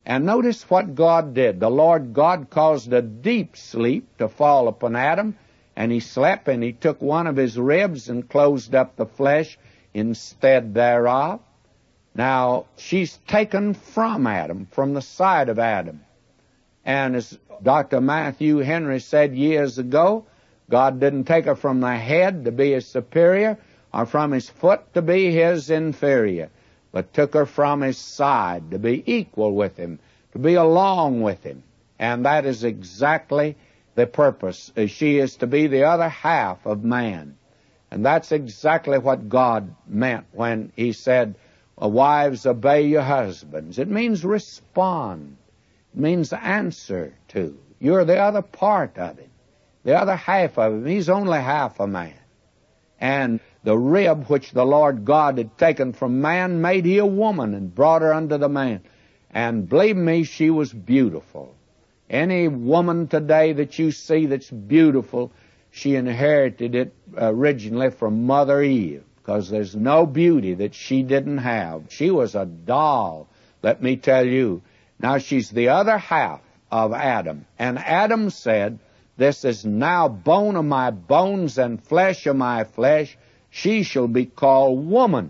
And notice what God did. The Lord God caused a deep sleep to fall upon Adam, and he slept, and he took one of his ribs and closed up the flesh instead thereof. Now, she's taken from Adam, from the side of Adam. And as Dr. Matthew Henry said years ago, God didn't take her from the head to be his superior, or from his foot to be his inferior, but took her from his side to be equal with him, to be along with him. And that is exactly the purpose. She is to be the other half of man. And that's exactly what God meant when he said, wives, obey your husbands. It means respond. It means answer to. You're the other part of him, the other half of him. He's only half a man. And the rib which the Lord God had taken from man made he a woman and brought her unto the man. And believe me, she was beautiful. Any woman today that you see that's beautiful, she inherited it originally from Mother Eve, because there's no beauty that she didn't have. She was a doll, let me tell you. Now she's the other half of Adam. And Adam said, this is now bone of my bones and flesh of my flesh. She shall be called woman,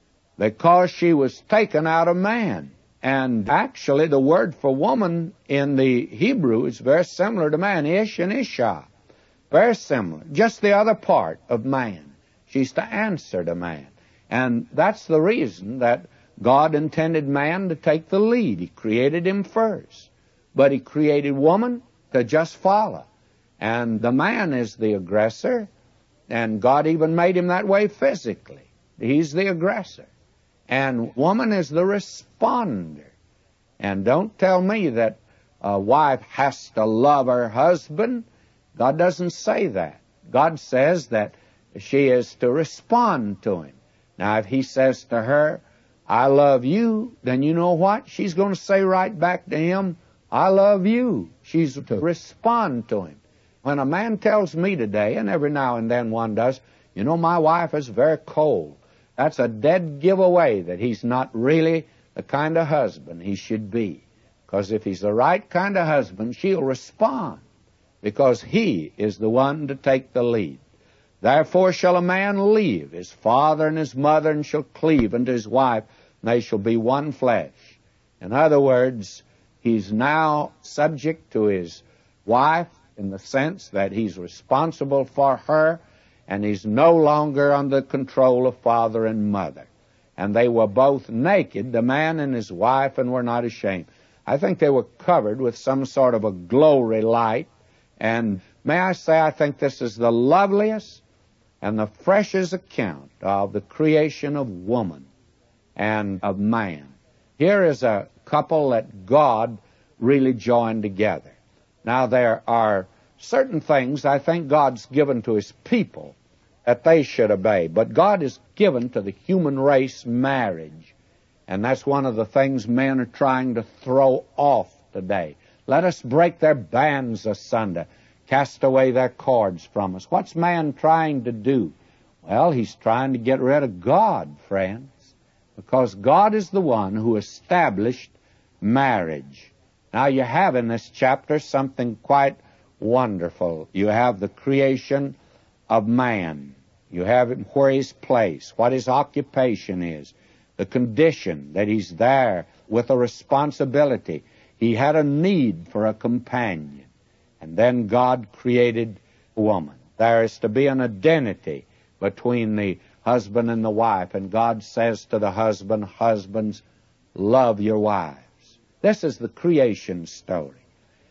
because she was taken out of man. And actually the word for woman in the Hebrew is very similar to man, ish and isha. Very similar, just the other part of man. She's to answer to man. And that's the reason that God intended man to take the lead. He created him first. But he created woman to just follow. And the man is the aggressor, and God even made him that way physically. He's the aggressor. And woman is the responder. And don't tell me that a wife has to love her husband. God doesn't say that. God says that she is to respond to him. Now, if he says to her, I love you, then you know what? She's going to say right back to him, I love you. She's to respond to him. When a man tells me today, and every now and then one does, you know, my wife is very cold, that's a dead giveaway that he's not really the kind of husband he should be. Because if he's the right kind of husband, she'll respond, because he is the one to take the lead. Therefore shall a man leave his father and his mother, and shall cleave unto his wife, and they shall be one flesh. In other words, he's now subject to his wife in the sense that he's responsible for her, and he's no longer under control of father and mother. And they were both naked, the man and his wife, and were not ashamed. I think they were covered with some sort of a glory light. And may I say, I think this is the loveliest and the freshest account of the creation of woman and of man. Here is a couple that God really joined together. Now, there are certain things I think God's given to his people that they should obey. But God has given to the human race marriage. And that's one of the things men are trying to throw off today. Let us break their bands asunder. Cast away their cords from us. What's man trying to do? Well, he's trying to get rid of God, friends. Because God is the one who established marriage. Now, you have in this chapter something quite wonderful. You have the creation of man. You have where he's placed, what his occupation is, the condition that he's there with a responsibility. He had a need for a companion. And then God created woman. There is to be an identity between the husband and the wife. And God says to the husband, husbands, love your wives. This is the creation story.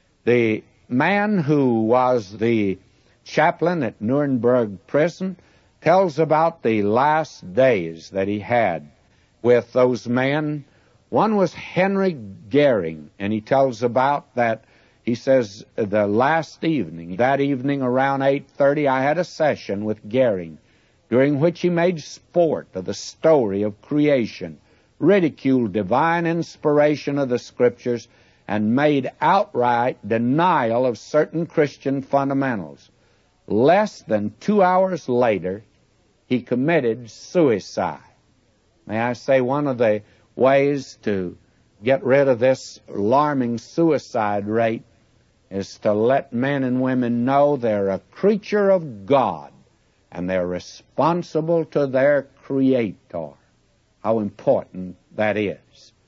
The man who was the chaplain at Nuremberg prison tells about the last days that he had with those men. One was Henry Goering, and he tells about that. He says, the last evening, that evening around 8:30, I had a session with Goering, during which he made sport of the story of creation, ridiculed divine inspiration of the Scriptures, and made outright denial of certain Christian fundamentals. Less than 2 hours later, he committed suicide. May I say, one of the ways to get rid of this alarming suicide rate is to let men and women know they're a creature of God and they're responsible to their Creator. How important that is.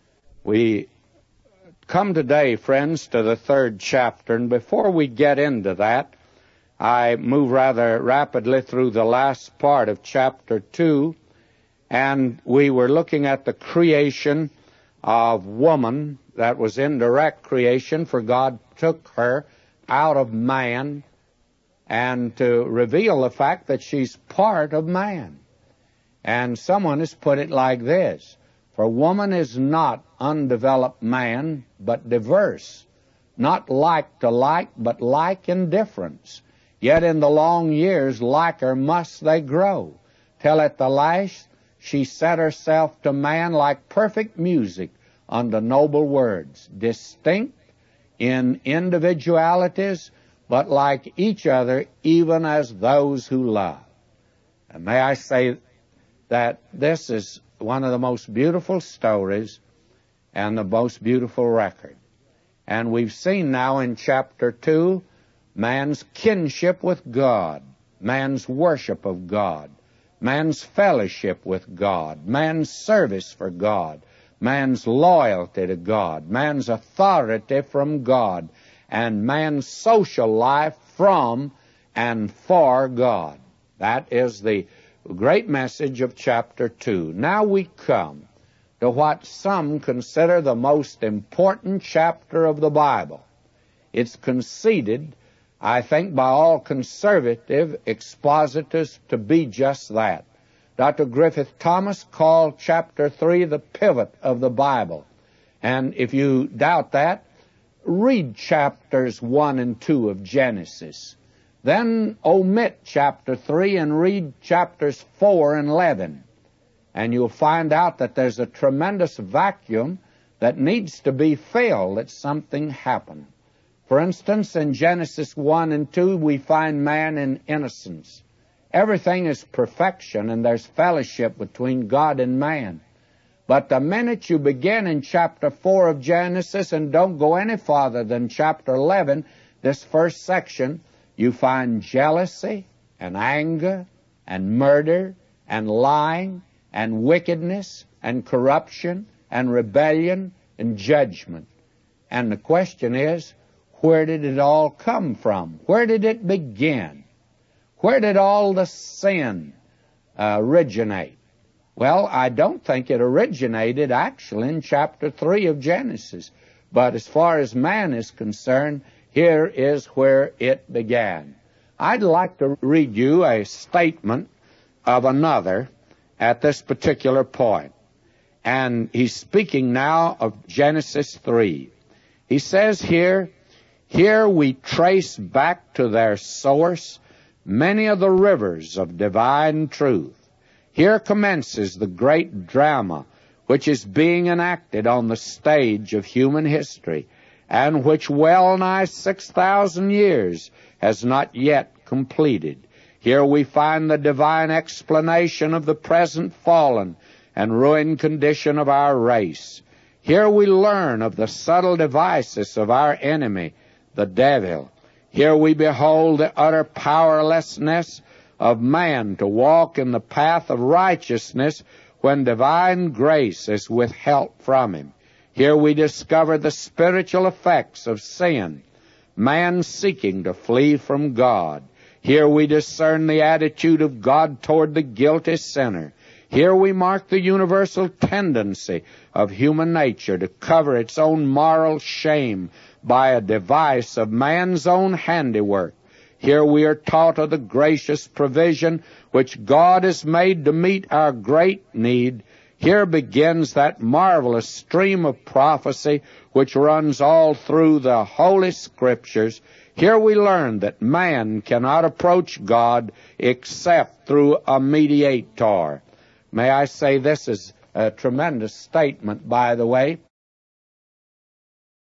We come today, friends, to the 3rd chapter, and before we get into that, I move rather rapidly through the last part of chapter 2, and we were looking at the creation of woman. That was indirect creation, for God took her out of man and to reveal the fact that she's part of man. And someone has put it like this: for woman is not undeveloped man, but diverse, not like to like, but like in difference. Yet in the long years, liker must they grow, till at the last she set herself to man like perfect music unto noble words, distinct in individualities, but like each other, even as those who love. And may I say that this is one of the most beautiful stories and the most beautiful record. And we've seen now in chapter 2 man's kinship with God, man's worship of God, man's fellowship with God, man's service for God, man's loyalty to God, man's authority from God, and man's social life from and for God. That is the great message of chapter 2. Now we come to what some consider the most important chapter of the Bible. It's conceded, I think, by all conservative expositors to be just that. Dr. Griffith Thomas called chapter 3 the pivot of the Bible. And if you doubt that, read chapters 1 and 2 of Genesis. Then omit chapter 3 and read chapters 4 and 11. And you'll find out that there's a tremendous vacuum that needs to be filled, that something happened. For instance, in Genesis 1 and 2, we find man in innocence. Everything is perfection, and there's fellowship between God and man. But the minute you begin in chapter 4 of Genesis and don't go any farther than chapter 11, this first section, you find jealousy and anger and murder and lying and wickedness and corruption and rebellion and judgment. And the question is, where did it all come from? Where did it begin? Where did all the sin originate? Well, I don't think it originated actually in chapter 3 of Genesis. But as far as man is concerned, here is where it began. I'd like to read you a statement of another at this particular point. And he's speaking now of Genesis 3. He says here we trace back to their source many of the rivers of divine truth. Here commences the great drama which is being enacted on the stage of human history, and which well nigh 6,000 years has not yet completed. Here we find the divine explanation of the present fallen and ruined condition of our race. Here we learn of the subtle devices of our enemy, the devil. Here we behold the utter powerlessness of man to walk in the path of righteousness when divine grace is withheld from him. Here we discover the spiritual effects of sin, man seeking to flee from God. Here we discern the attitude of God toward the guilty sinner. Here we mark the universal tendency of human nature to cover its own moral shame by a device of man's own handiwork. Here we are taught of the gracious provision which God has made to meet our great need. Here begins that marvelous stream of prophecy which runs all through the Holy Scriptures. Here we learn that man cannot approach God except through a mediator. May I say, this is a tremendous statement, by the way,